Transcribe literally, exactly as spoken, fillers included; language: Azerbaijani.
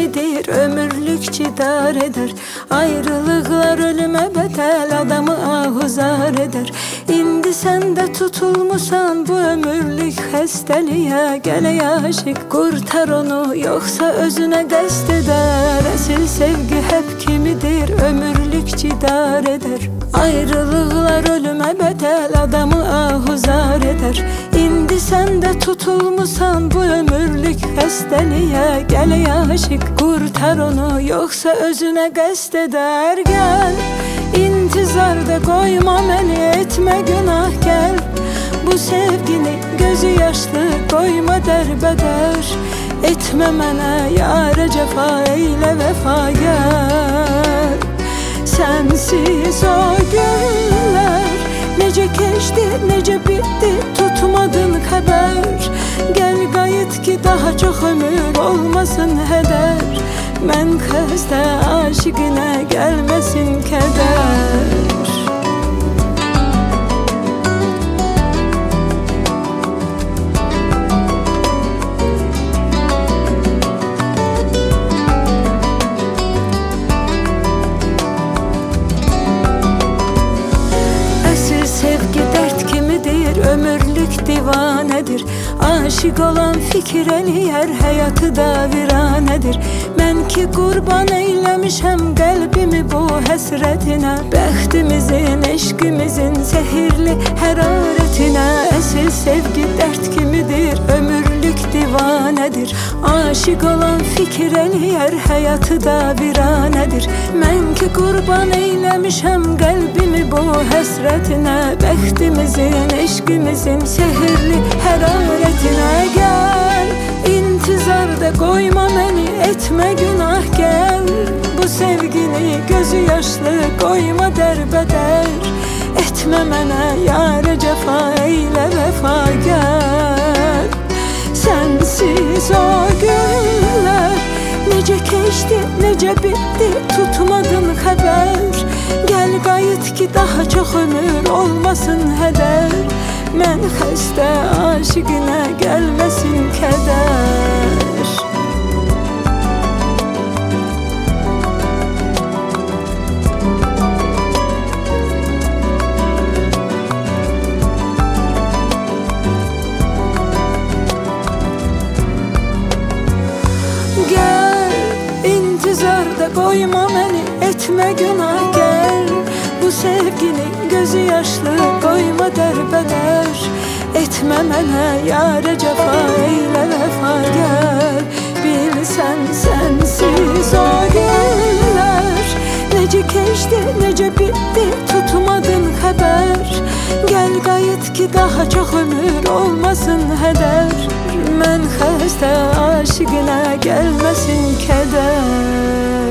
kimidir ömürlük cidar eder. Ayrılıklar ölüme bedel, adamı ahuzar eder. İndi sen de tutulmusan bu ömürlük xəstəliyə. Gələ aşık kurtar onu, yoksa özüne qəsd eder. Əsil sevgi hep kimidir ömürlük cidar eder. Ayrılıklar ölüme bedel, adamı ahuzar eder. İndi sen de tutulmusan bu ömürlük xəstəliyə. Gələ aşık kurtar onu, yoksa özüne qəsd eder. Gel intizarda koyma məni, etme günah gel. Bu sevgini gözü yaşlı koyma derbeder. Etme mənə yâre cefa, eyle vefa gel. Sensiz o günler nece keçti, nece bitti, tutmadın haber. Gel qayıt ki daha çok ömür olmasın heder. Mən xəstə aşıqına gelmesin keder. Ömürlük divanedir. Aşık olan fikir eləyər, həyatı da viranedir. Mən ki qurban eyləmişəm qəlbimi bu həsrətinə. Bəxtimizin, eşqimizin sehirli hərarətinə. Əsil sevgi dərd kimidir, ömürlük divanedir. Aşık olan fikir eləyər, həyatı da viranedir. Mən ki qurban eyləmişəm qəlbimi bu həsrətinə. Bəxtimizin, eşqimizin sehirli hərarətinə. Gel intizarda koyma məni, etme günah gel. Bu sevgini gözü yaşlı koyma derbeder. Etme mənə yâre cefa, eyle vefa gel. Sensiz o günler nece keçti, nece bitti, tutmadın haber. Gel qayıt ki daha çok ömür olmasın heder. Mən xəstə aşıqına gelmesin keder. Gel intizarda koyma məni, etme günah gel. Bu sevgini gözü yaşlı koyma derbeder. Etme mənə yâre cefa, eyle vefa gel. Bilsen sensiz o günler nece keçti, nece bitti, tutmadın haber. Gel qayıt ki daha çok ömür olmasın heder. Mən xəstə aşıqına gelmesin keder.